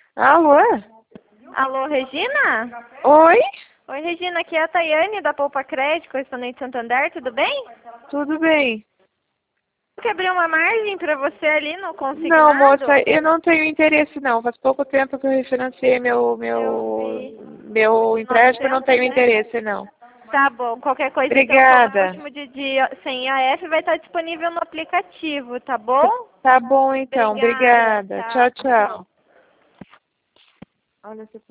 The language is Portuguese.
Alô? Alô, Regina? Oi? Oi, Regina, aqui é a Tayane da Poupa Crédito, correspondente Santander, tudo bem? Tudo bem? Eu quero abrir uma margem para você ali no consignado? Não, moça, eu não tenho interesse não. Faz pouco tempo que eu refinanciei Eu vi. meu empréstimo, eu não 900, tenho né? interesse não. Tá bom, qualquer coisa então, como é o Obrigada. último de sem IAF, vai estar disponível no aplicativo, tá bom? Tá bom então, obrigada. Tchau. Tchau, tchau. Olha,